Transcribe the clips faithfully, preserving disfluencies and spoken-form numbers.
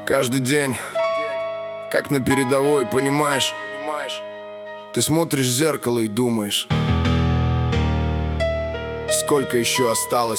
Каждый день, как на передовой, понимаешь? Ты смотришь в зеркало и думаешь, сколько еще осталось.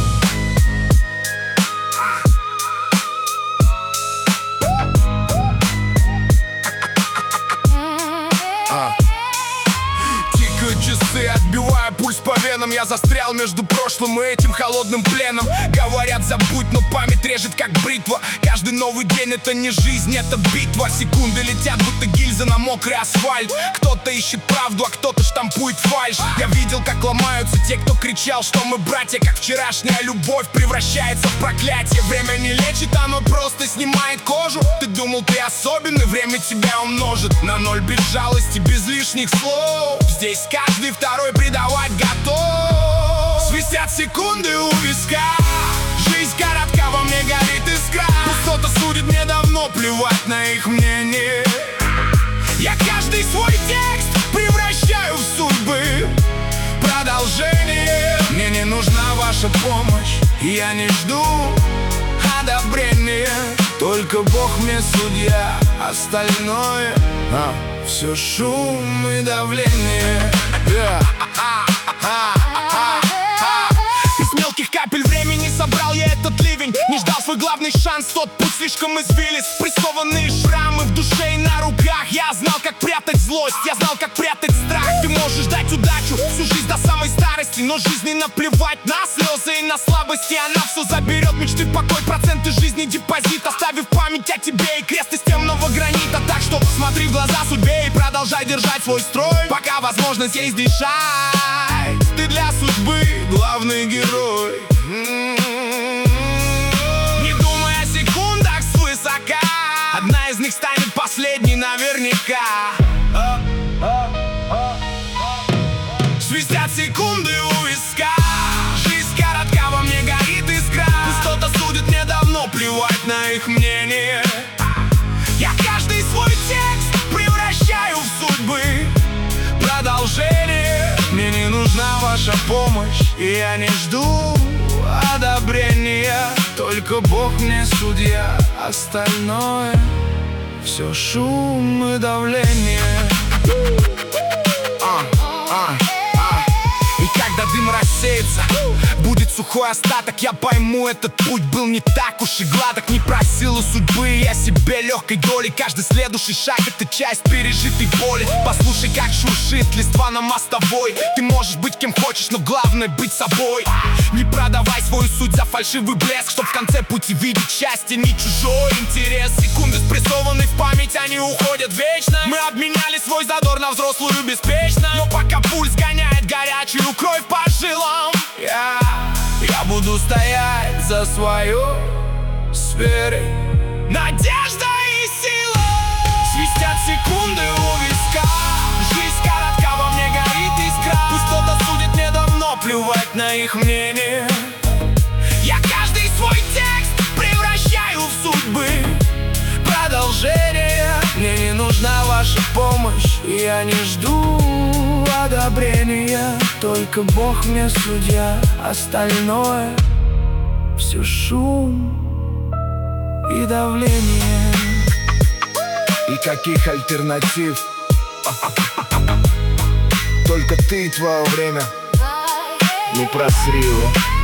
А. Тикают часы, отбивая пульс по венам. Я застрял между прошлым и этим холодным пленом. Говорят, забудь, но память режет как бритва. Каждый новый день — это не жизнь, это битва. Секунды летят, будто гильзы на мокрый асфальт. Кто-то ищет правду, а кто-то штампует фальшь. Я видел, как ломаются те, кто кричал, что мы братья. Как вчерашняя любовь превращается в проклятие. Время не лечит, оно просто снимает кожу. Ты думал, ты особенный, время тебя умножит на ноль, без жалости, без лишних слов. Здесь каждый второй предавать готов. Свистят секунды у виска. Жизнь коротка, во мне горит искра. Кто-то судит, мне давно плевать на их мнение. Я каждый свой текст превращаю в судьбы. Продолжение. Мне не нужна ваша помощь, я не жду одобрения. Только Бог мне судья, остальное а, все шум и давление. yeah. Из мелких капель времени собрал я этот ливень. Не ждал свой главный шанс, тот путь слишком извилист. Прессованные шрамы в душе и на руках. Я знал, как прятать злость, я знал, как прятать страх. Ты можешь дать удачу всю жизнь до самой старости, но жизни наплевать на слезы и на слабости. Она все заберет, мечты, покой, проценты жизни, депозит, оставив память о тебе и крест из темного гранита. Так что смотри в глаза судьбе и продолжай держать свой строй, пока возможность есть дышать. Ты для судьбы главный герой. Не думай о секундах свысока, одна из них станет последней наверняка. Свистят секунды у виска. Жизнь коротка, во мне горит искра. Пусть кто-то судит, мне давно плевать на их мнение. Я каждый свой текст превращаю в судьбы. Продолжение. Мне не нужна ваша помощь, и я не жду одобрения. Только Бог мне судья, остальное все шум и давление. а, а. И когда дым рассеется, будет сухой остаток. Я пойму, этот путь был не так уж и гладок. Не просил у судьбы я себе легкой доли. Каждый следующий шаг — это часть пережитой боли. Послушай, как шуршит листва на мостовой. Ты можешь быть кем хочешь, но главное — быть собой. Не продавай свою суть за фальшивый блеск, чтоб в конце пути видеть счастье, не чужой интерес. Секунды спрессованы в память, они уходят вечно. Мы обменяли свой задор на взрослую беспечность. Но пока пульс гоняет горячую кровь по жилам, я, я буду стоять за свою с верой, надежда и сила. Свистят секунды у виска. Жизнь коротка, во мне горит искра. Пусть кто-то судит, мне давно плевать на их мнение. Я каждый свой текст превращаю в судьбы. Продолжение. Мне не нужна ваша помощь, я не жду одобрения. Только Бог мне судья, остальное все шум и давление. И каких альтернатив? Только ты и твое время. Не просри его.